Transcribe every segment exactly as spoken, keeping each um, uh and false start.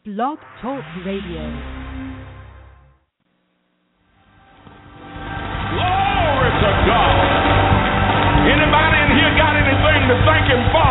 Blog Talk Radio. Glory to God. Anybody in here got anything to thank Him for?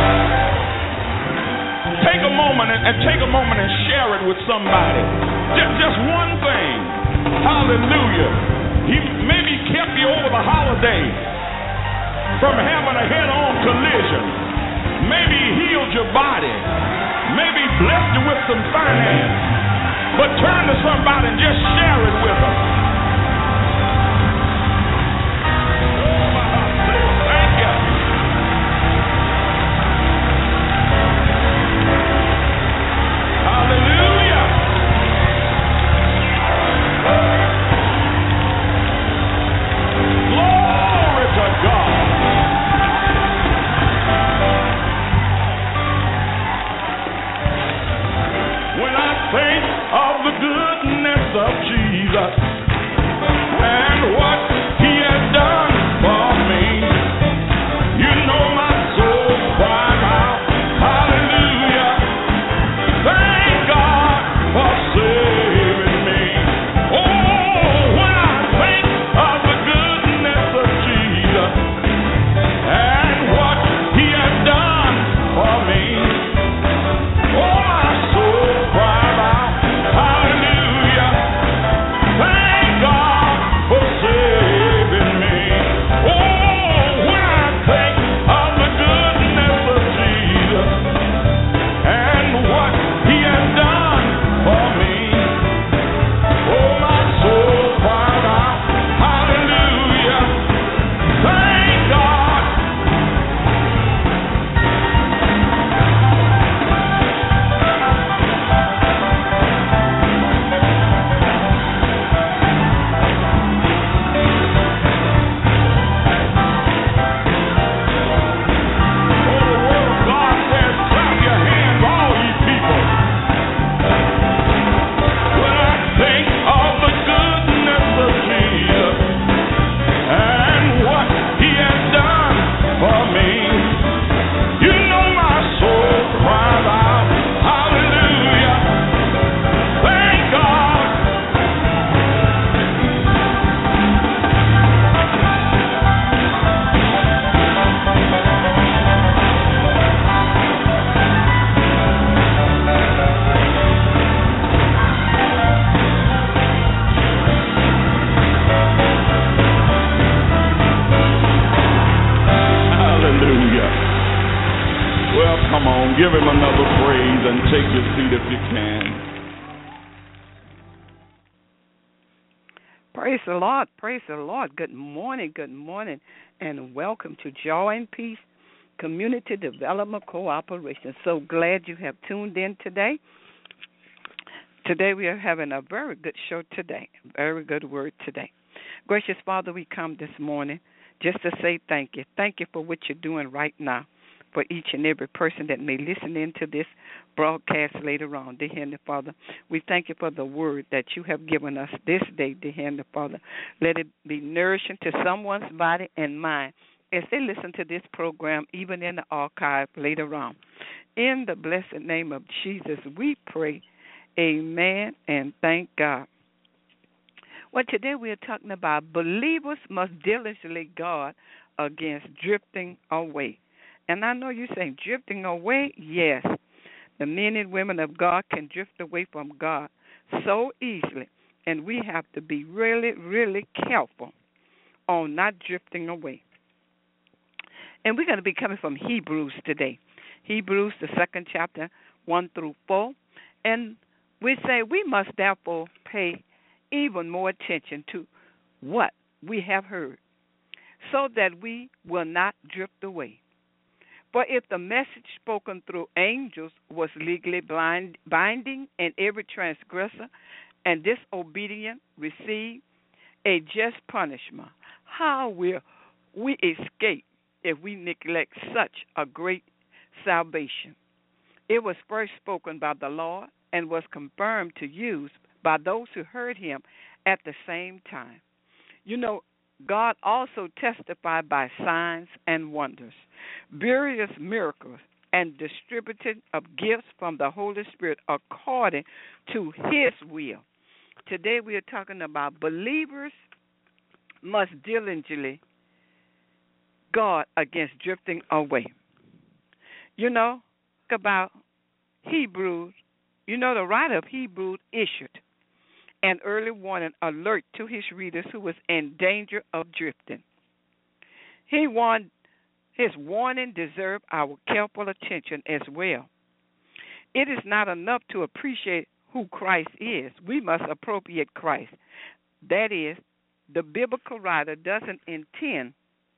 Take a moment and, and take a moment and share it with somebody. Just, just one thing. Hallelujah. He maybe kept you over the holiday from having a head-on collision. Maybe He healed your body. Maybe blessed you with some finance. But turn to somebody and just share it with them. Thank you. Hallelujah. Glory to God. When I think of the goodness of Jesus and what He has done for me, you know my soul cries out, hallelujah. Thank God for saving me. Oh, when I think of the goodness of Jesus and what He has done for me, oh, my soul cries out, hallelujah. Thank God for saving me. Oh, when I think of the goodness of Jesus and what He has done for me, oh, my soul cries out, hallelujah. Thank God. Oh, the word of God says, clap your hands, all ye people. When I think of the goodness of Jesus and what He has done for me, you know my soul cries out, hallelujah. Thank God. Hallelujah. Well, come on, give Him another praise and take your seat if you can. Praise the Lord, praise the Lord. Good morning, good morning, and welcome to Joy and Peace Community Development Cooperation. So glad you have tuned in today. Today we are having a very good show today, very good word today. Gracious Father, we come this morning just to say thank you. Thank you for what you're doing right now for each and every person that may listen into this broadcast later on. Dear Heavenly Father, we thank you for the word that you have given us this day, dear Heavenly Father. Let it be nourishing to someone's body and mind as they listen to this program, even in the archive later on. In the blessed name of Jesus, we pray, amen, and thank God. Well, today we are talking about believers must diligently guard against drifting away. And I know you're saying drifting away, yes. The men and women of God can drift away from God so easily, and we have to be really, really careful on not drifting away. And we're going to be coming from Hebrews today. Hebrews, the second chapter, one through four. And we say we must therefore pay even more attention to what we have heard, so that we will not drift away. For if the message spoken through angels was legally blind, binding, and every transgressor and disobedient receive a just punishment, how will we escape if we neglect such a great salvation? It was first spoken by the Lord and was confirmed to use by those who heard Him at the same time. You know, God also testified by signs and wonders, various miracles and distributing of gifts from the Holy Spirit according to His will. Today we are talking about believers must diligently guard against drifting away. You know, think about Hebrews. You know, the writer of Hebrews issued an early warning alert to his readers who was in danger of drifting. He warned, his warning deserved our careful attention as well. It is not enough to appreciate who Christ is. We must appropriate Christ. That is, the biblical writer doesn't intend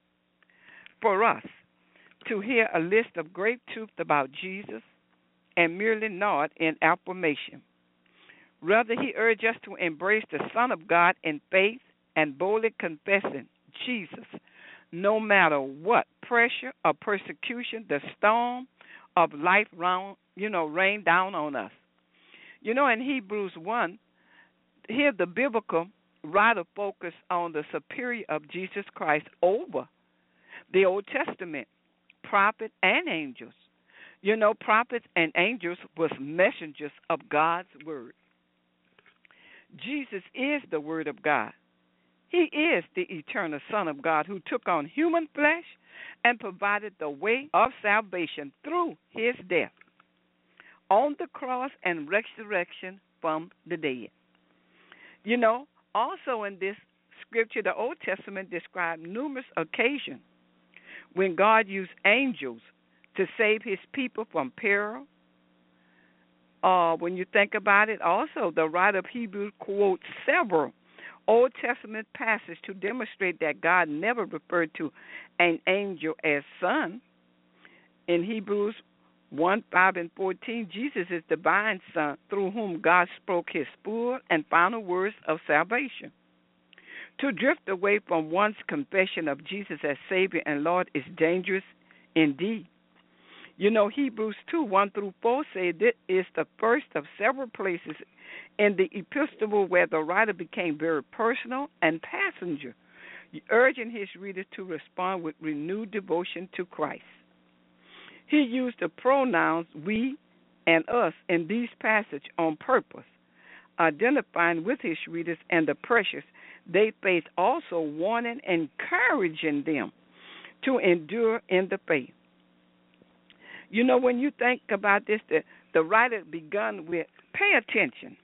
for us to hear a list of great truths about Jesus and merely nod in affirmation. Rather, he urged us to embrace the Son of God in faith and boldly confessing Jesus, no matter what pressure or persecution the storm of life round, you know, rain down on us. You know, in Hebrews one, here the biblical writer focused on the superiority of Jesus Christ over the Old Testament, prophets and angels. You know, prophets and angels was messengers of God's word. Jesus is the Word of God. He is the eternal Son of God who took on human flesh and provided the way of salvation through His death on the cross and resurrection from the dead. You know, also in this scripture, the Old Testament described numerous occasions when God used angels to save His people from peril. Uh, when you think about it, also the writer of Hebrews quotes several Old Testament passages to demonstrate that God never referred to an angel as son. In Hebrews one, five, and fourteen, Jesus is the divine Son through whom God spoke His full and final words of salvation. To drift away from one's confession of Jesus as Savior and Lord is dangerous indeed. You know, Hebrews two, one through four say this is the first of several places in the epistle where the writer became very personal and passenger, urging his readers to respond with renewed devotion to Christ. He used the pronouns we and us in these passages on purpose, identifying with his readers and the pressures they face, also warning and encouraging them to endure in the faith. You know, when you think about this, the, the writer begun with pay attention.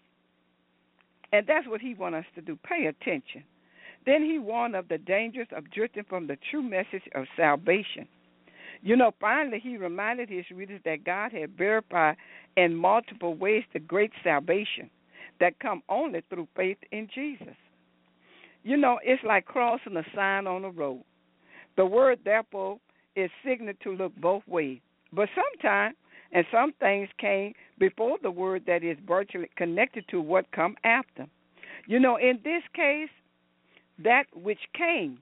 And that's what he wants us to do, pay attention. Then he warned of the dangers of drifting from the true message of salvation. You know, finally, he reminded his readers that God had verified in multiple ways the great salvation that come only through faith in Jesus. You know, it's like crossing a sign on a road. The word, therefore, is signaled to look both ways. But sometimes, and some things came before the word that is virtually connected to what come after. You know, in this case, that which came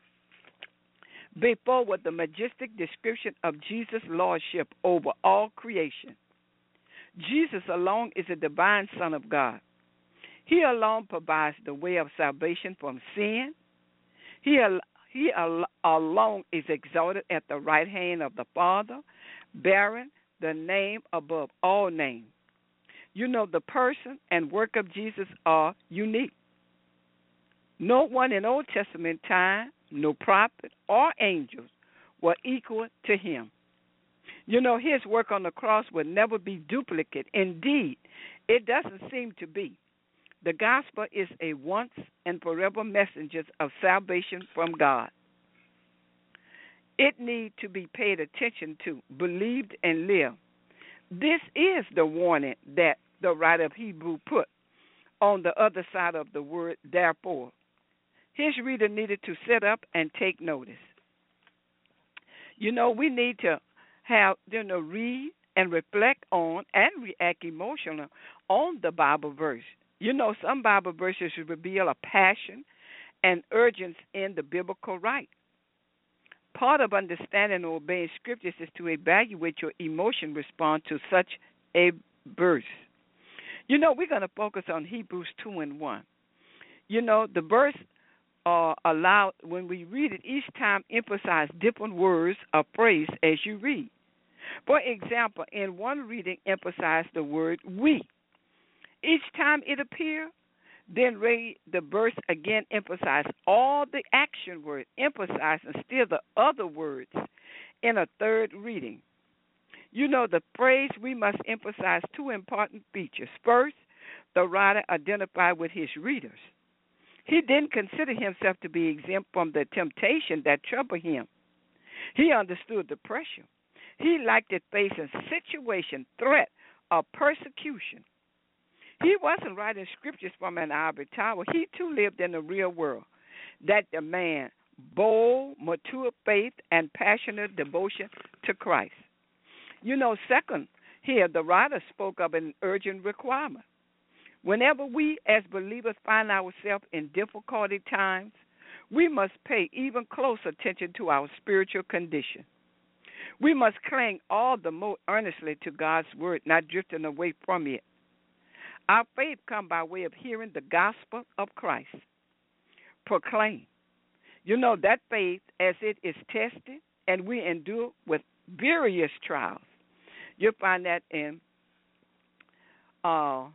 before was the majestic description of Jesus' lordship over all creation. Jesus alone is the divine Son of God. He alone provides the way of salvation from sin. He, al- he al- alone is exalted at the right hand of the Father, bearing the name above all names. You know, the person and work of Jesus are unique. No one in Old Testament time, no prophet or angels were equal to him. You know, his work on the cross will never be duplicate. Indeed, it doesn't seem to be. The gospel is a once and forever messenger of salvation from God. It needs to be paid attention to, believed, and lived. This is the warning that the writer of Hebrews put on the other side of the word therefore. His reader needed to sit up and take notice. You know, we need to have, you know, read and reflect on and react emotionally on the Bible verse. You know, some Bible verses reveal a passion and urgency in the biblical right. Part of understanding and obeying scriptures is to evaluate your emotion response to such a verse. You know, we're going to focus on Hebrews two and one. You know, the verse uh, allowed, when we read it, each time emphasize different words or phrase as you read. For example, in one reading emphasized the word we. Each time it appeared, then read the verse again, emphasize all the action words, emphasize and still the other words in a third reading. You know, the phrase we must emphasize two important features. First, the writer identified with his readers. He didn't consider himself to be exempt from the temptation that troubled him. He understood the pressure. He liked it facing situation, threat, or persecution. He wasn't writing scriptures from an ivory tower. He too lived in the real world that demand bold, mature faith and passionate devotion to Christ. You know, second, here the writer spoke of an urgent requirement. Whenever we as believers find ourselves in difficulty times, we must pay even close attention to our spiritual condition. We must cling all the more earnestly to God's word, not drifting away from it. Our faith comes by way of hearing the gospel of Christ proclaimed. You know, that faith, as it is tested and we endure with various trials, you'll find that in uh,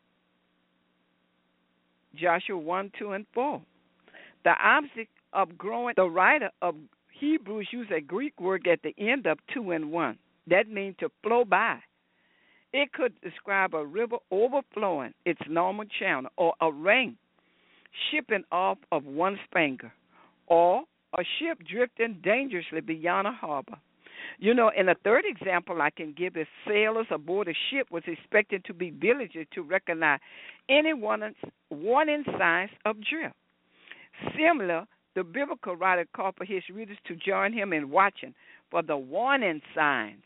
Joshua one, two, and four. The opposite of growing, the writer of Hebrews used a Greek word at the end of two and one. That means to flow by. It could describe a river overflowing its normal channel, or a rain shipping off of one's finger, or a ship drifting dangerously beyond a harbor. You know, in a third example I can give is sailors aboard a ship was expected to be vigilant to recognize any warning signs of drift. Similar, the biblical writer called for his readers to join him in watching for the warning signs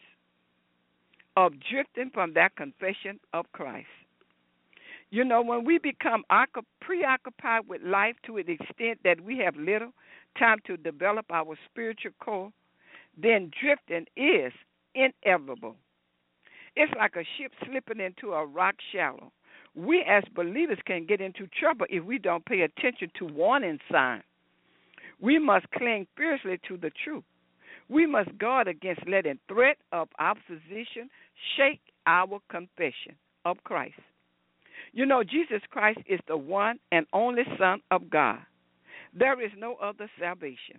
of drifting from that confession of Christ. You know, when we become preoccupied with life to the extent that we have little time to develop our spiritual core, then drifting is inevitable. It's like a ship slipping into a rock shallow. We as believers can get into trouble if we don't pay attention to warning signs. We must cling fiercely to the truth. We must guard against letting threat of opposition shake our confession of Christ. You know, Jesus Christ is the one and only Son of God. There is no other salvation.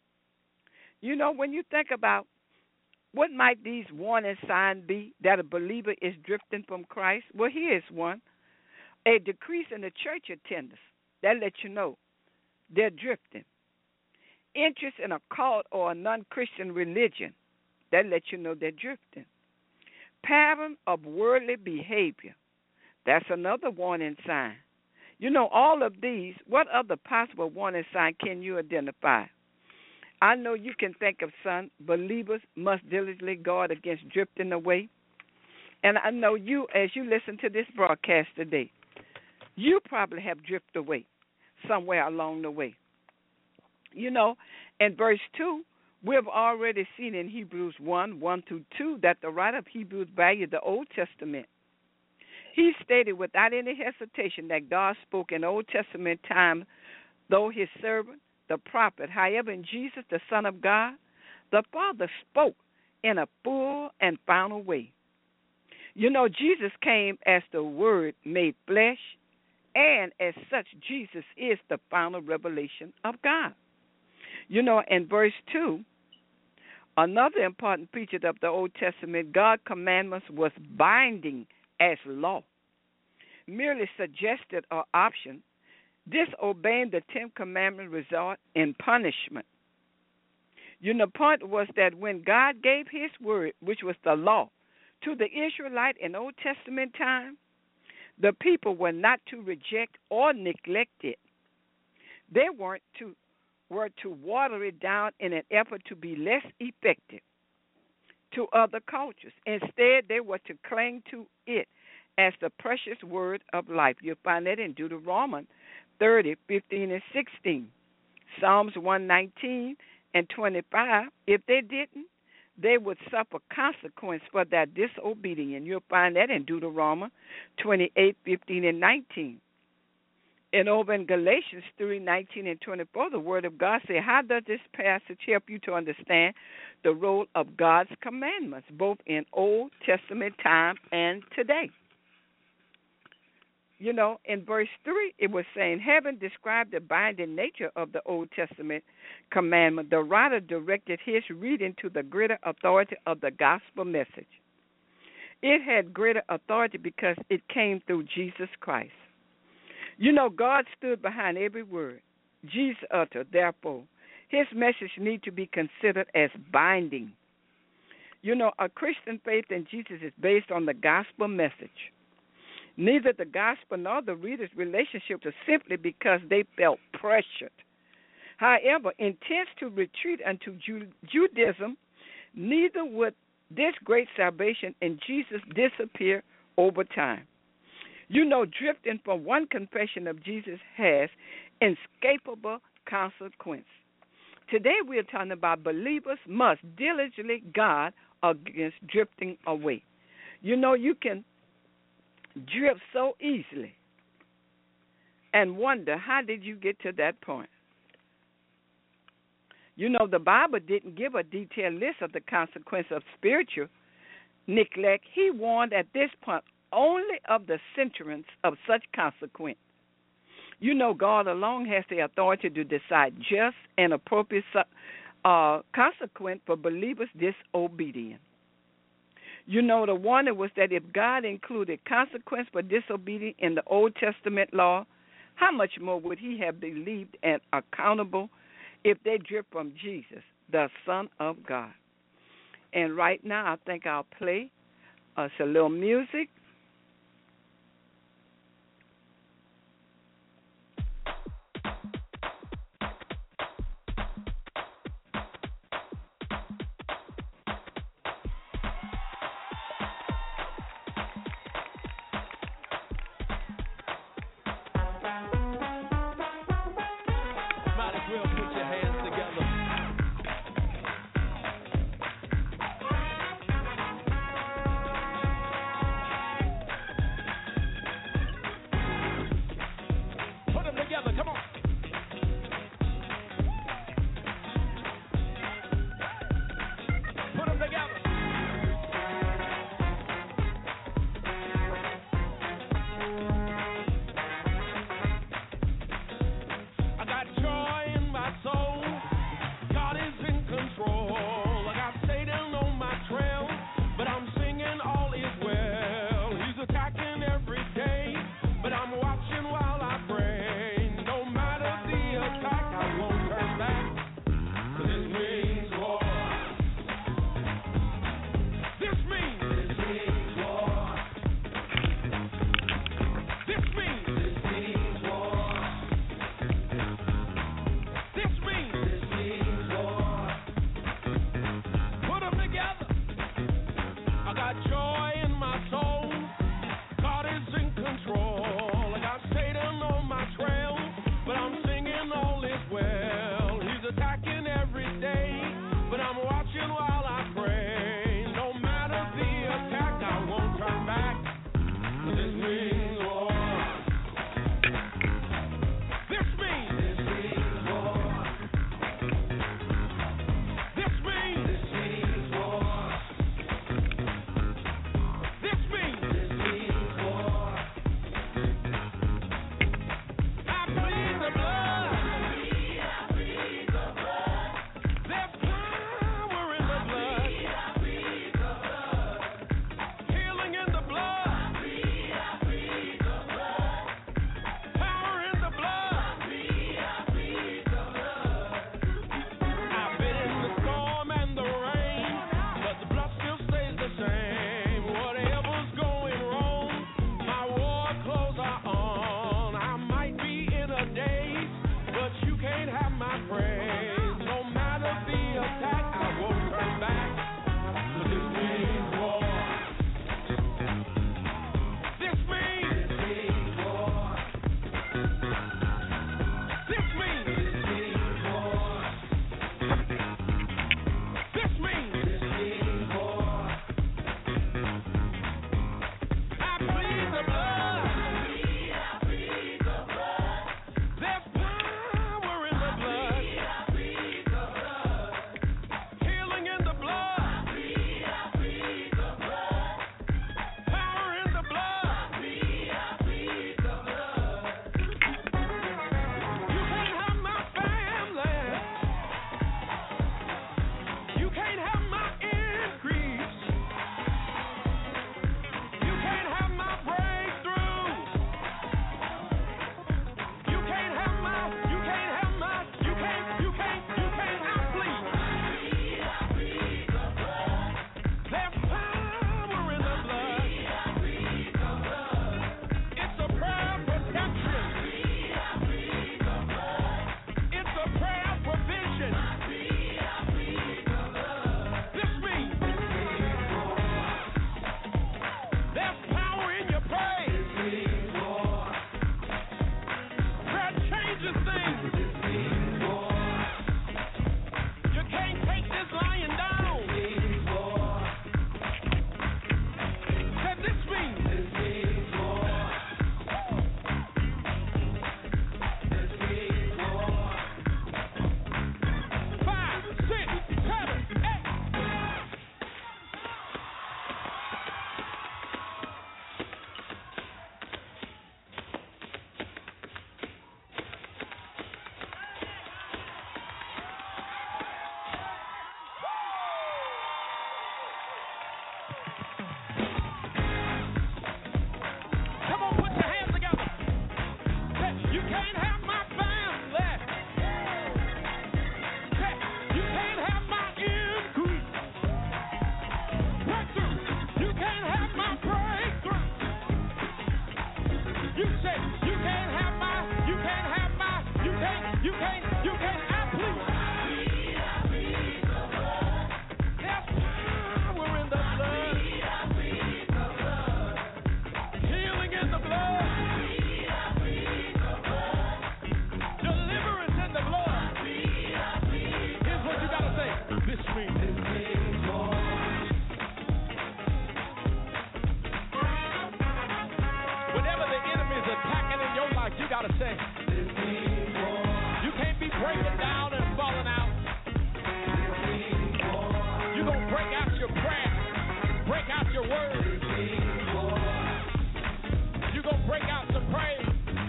You know, when you think about what might these warning signs be that a believer is drifting from Christ, well, here is one. A decrease in the church attendance. That lets you know they're drifting. Interest in a cult or a non-Christian religion. That lets you know they're drifting. Pattern of worldly behavior. That's another warning sign. You know, all of these, what other possible warning sign can you identify? I know you can think of some. Believers must diligently guard against drifting away. And I know you, as you listen to this broadcast today, you probably have drifted away somewhere along the way. You know, in verse two, we've already seen in Hebrews one, one through two, that the writer of Hebrews valued the Old Testament. He stated without any hesitation that God spoke in Old Testament time, though his servant, the prophet. However, in Jesus, the Son of God, the Father spoke in a full and final way. You know, Jesus came as the Word made flesh, and as such, Jesus is the final revelation of God. You know, in verse two, another important feature of the Old Testament, God's commandments was binding as law. Merely suggested or option, disobeying the Ten Commandments result in punishment. You know, the point was that when God gave his word, which was the law, to the Israelite in Old Testament time, the people were not to reject or neglect it. They weren't to were to water it down in an effort to be less effective to other cultures. Instead, they were to cling to it as the precious word of life. You'll find that in Deuteronomy thirty, fifteen, and sixteen. Psalms one nineteen and twenty-five, if they didn't, they would suffer consequence for their disobedience. You'll find that in Deuteronomy twenty-eight, fifteen, and nineteen. And over in Galatians three nineteen and twenty-four, the Word of God says, how does this passage help you to understand the role of God's commandments, both in Old Testament time and today? You know, in verse three, it was saying, having described the binding nature of the Old Testament commandment, the writer directed his reading to the greater authority of the gospel message. It had greater authority because it came through Jesus Christ. You know, God stood behind every word Jesus uttered. Therefore, his message needs to be considered as binding. You know, a Christian faith in Jesus is based on the gospel message. Neither the gospel nor the reader's relationship was simply because they felt pressured. However, intense to retreat unto Judaism, neither would this great salvation in Jesus disappear over time. You know, drifting from one confession of Jesus has inescapable consequence. Today we are talking about believers must diligently guard against drifting away. You know, you can drift so easily and wonder, how did you get to that point? You know, the Bible didn't give a detailed list of the consequence of spiritual neglect. He warned at this point only of the sentence of such consequence. You know, God alone has the authority to decide just and appropriate uh, consequence for believers' disobedience. You know, the warning was that if God included consequence for disobedience in the Old Testament law, how much more would he have believed and accountable if they drift from Jesus, the Son of God? And right now, I think I'll play us a little music. Whatever the enemy is attacking in your life, you got to say, you can't be breaking down and falling out. You're going to break out your prayer, break out your word. You're going to break out some praise.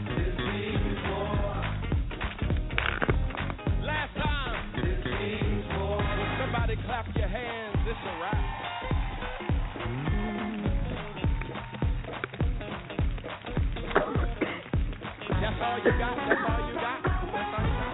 Last time, when somebody clap your hands, it's a wrap. That's all you got. That's all you got. That's all you got.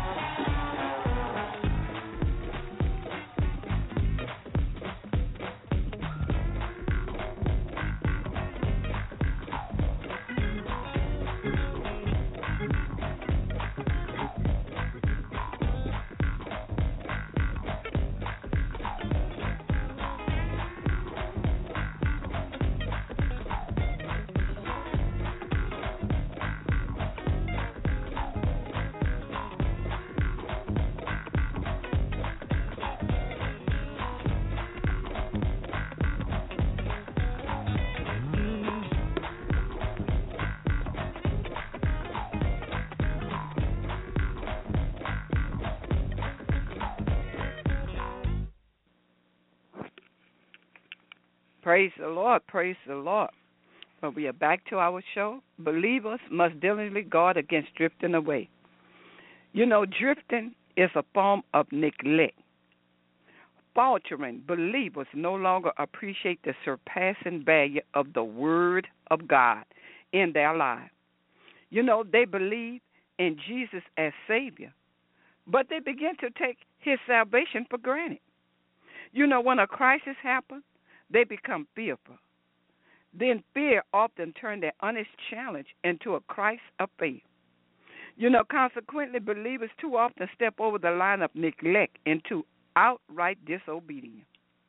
Praise the Lord, praise the Lord. Well, we are back to our show. Believers must diligently guard against drifting away. You know, drifting is a form of neglect. Faltering believers no longer appreciate the surpassing value of the Word of God in their lives. You know, they believe in Jesus as Savior, but they begin to take His salvation for granted. You know, when a crisis happens, they become fearful. Then fear often turns their honest challenge into a crisis of faith. You know, consequently, believers too often step over the line of neglect into outright disobedience.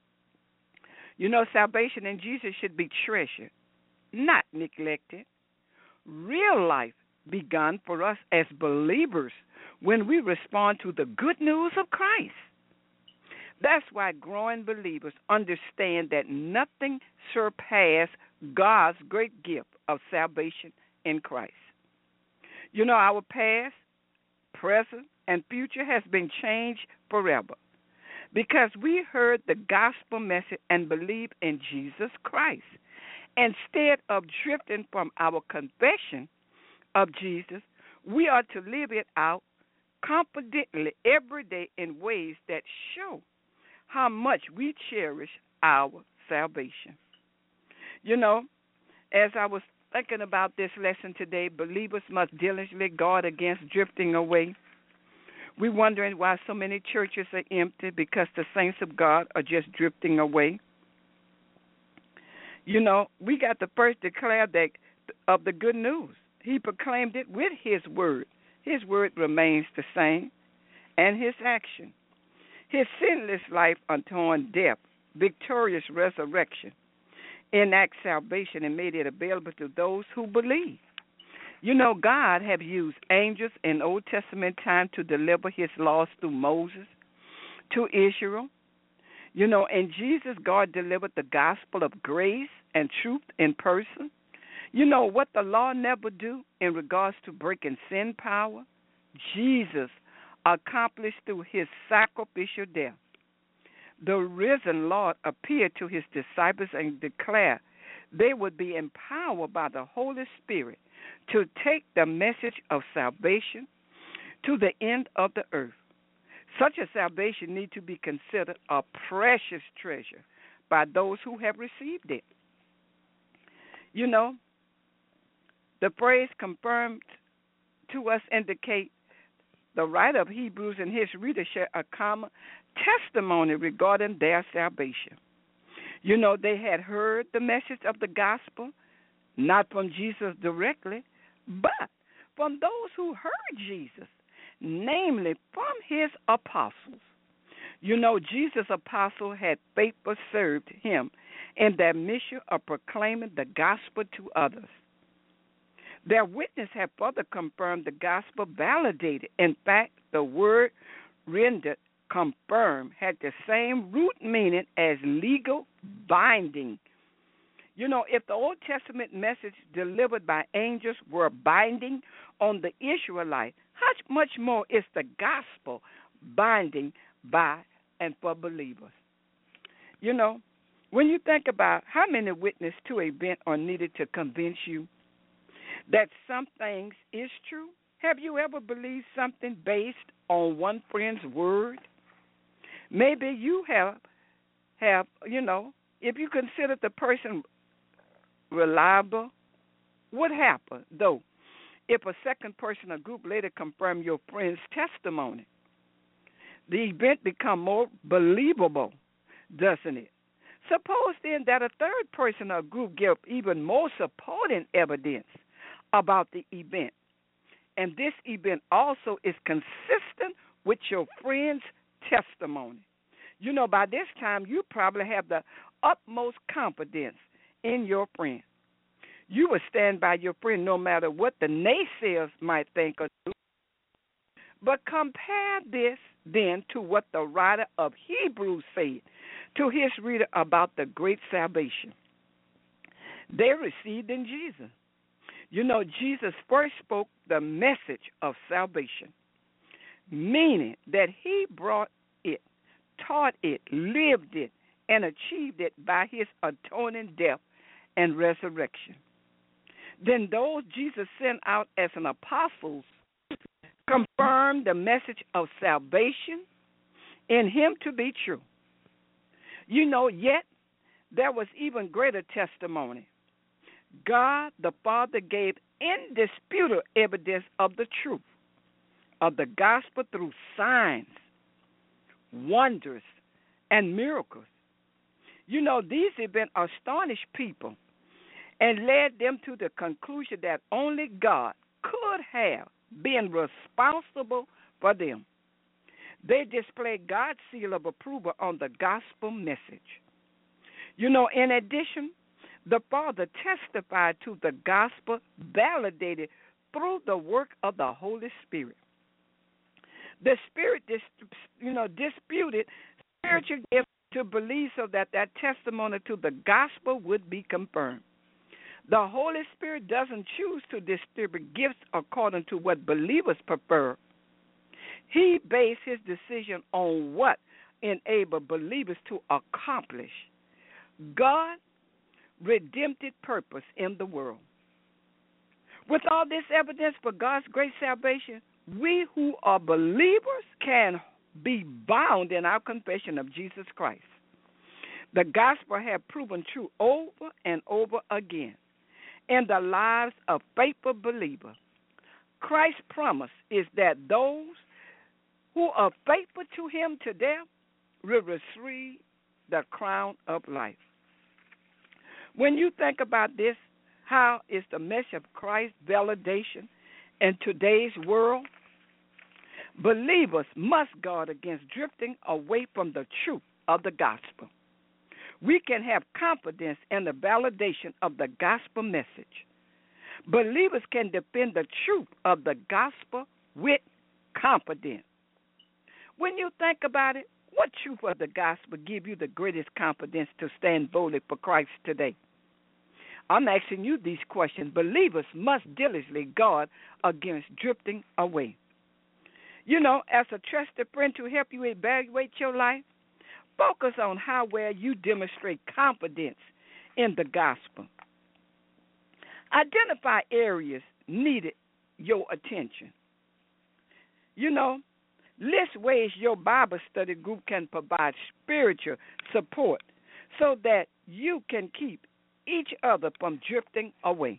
You know, salvation in Jesus should be treasured, not neglected. Real life begun for us as believers when we respond to the good news of Christ. That's why growing believers understand that nothing surpasses God's great gift of salvation in Christ. You know, our past, present, and future has been changed forever because we heard the gospel message and believe in Jesus Christ. Instead of drifting from our confession of Jesus, we are to live it out confidently every day in ways that show how much we cherish our salvation. You know, as I was thinking about this lesson today, believers must diligently guard against drifting away. We're wondering why so many churches are empty because the saints of God are just drifting away. You know, we got to first declare that of the good news. He proclaimed it with His word. His word remains the same, and His action. His sinless life unto death, victorious resurrection, enact salvation and made it available to those who believe. You know, God have used angels in Old Testament time to deliver His laws through Moses to Israel. You know, in Jesus, God delivered the gospel of grace and truth in person. You know what the law never do in regards to breaking sin power? Jesus accomplished through His sacrificial death. The risen Lord appeared to His disciples and declared they would be empowered by the Holy Spirit to take the message of salvation to the end of the earth. Such a salvation needs to be considered a precious treasure by those who have received it. You know, the phrase confirmed to us indicate the writer of Hebrews and his readers share a common testimony regarding their salvation. You know, they had heard the message of the gospel, not from Jesus directly, but from those who heard Jesus, namely from His apostles. You know, Jesus' apostle had faithfully served Him in their mission of proclaiming the gospel to others. Their witness had further confirmed the gospel validated. In fact, the word rendered confirmed had the same root meaning as legal binding. You know, if the Old Testament message delivered by angels were binding on the Israelites, how much more is the gospel binding by and for believers? You know, when you think about how many witnesses to an event are needed to convince you that some things is true, have you ever believed something based on one friend's word? Maybe you have, have you know, if you consider the person reliable, what happened, though, if a second person or group later confirm your friend's testimony? The event become more believable, doesn't it? Suppose then that a third person or group give even more supporting evidence about the event, and this event also is consistent with your friend's testimony. You know, by this time, you probably have the utmost confidence in your friend. You will stand by your friend no matter what the naysayers might think or do. But compare this then to what the writer of Hebrews said to his reader about the great salvation they received in Jesus. You know, Jesus first spoke the message of salvation, meaning that he brought it, taught it, lived it, and achieved it by his atoning death and resurrection. Then those Jesus sent out as an apostles confirmed the message of salvation in him to be true. You know, yet there was even greater testimony. God the Father gave indisputable evidence of the truth of the gospel through signs, wonders, and miracles. You know, these events astonished people and led them to the conclusion that only God could have been responsible for them. They displayed God's seal of approval on the gospel message. You know, in addition, the Father testified to the gospel validated through the work of the Holy Spirit. The Spirit, dis, you know, disputed spiritual gifts to believe so that that testimony to the gospel would be confirmed. The Holy Spirit doesn't choose to distribute gifts according to what believers prefer. He based his decision on what enabled believers to accomplish God's redemptive purpose in the world. With all this evidence for God's great salvation, we who are believers can be bound in our confession of Jesus Christ. The gospel has proven true over and over again in the lives of faithful believers. Christ's promise is that those who are faithful to him to death will receive the crown of life. When you think about this, how is the message of Christ's validation in today's world? Believers must guard against drifting away from the truth of the gospel. We can have confidence in the validation of the gospel message. Believers can defend the truth of the gospel with confidence. When you think about it, what truth of the gospel give you the greatest confidence to stand boldly for Christ today? I'm asking you these questions. Believers must diligently guard against drifting away. You know, as a trusted friend to help you evaluate your life, focus on how well you demonstrate confidence in the gospel. Identify areas needed your attention. You know, list ways your Bible study group can provide spiritual support so that you can keep each other from drifting away.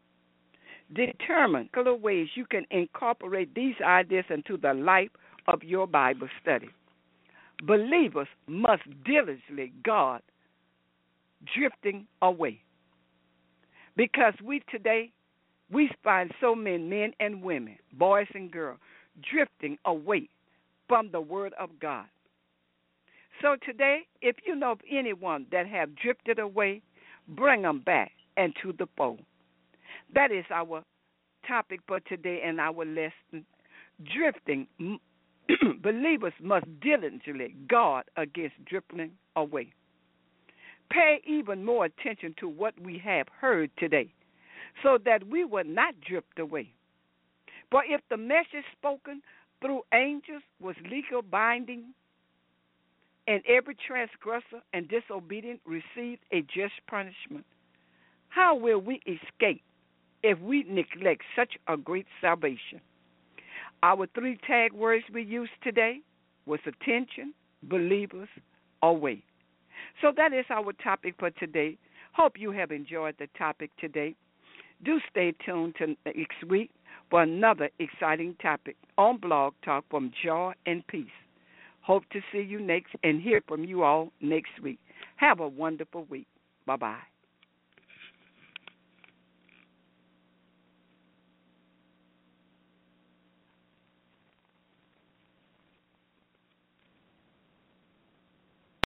Determine particular ways you can incorporate these ideas into the life of your Bible study. Believers must diligently guard drifting away. Because we today, we find so many men and women, boys and girls, drifting away from the Word of God. So today, if you know of anyone that have drifted away, bring them back into the fold. That is our topic for today in our lesson. Drifting. Believers must diligently guard against drifting away. pay even more attention to what we have heard today so that we will not drift away. For if the message spoken through angels was legal binding, and every transgressor and disobedient received a just punishment, how will we escape if we neglect such a great salvation? Our three tag words we used today was attention, believers, away. So that is our topic for today. Hope you have enjoyed the topic today. Do stay tuned to next week for another exciting topic on Blog Talk from Joy and Peace. Hope to see you next and hear from you all next week. Have a wonderful week. Bye-bye.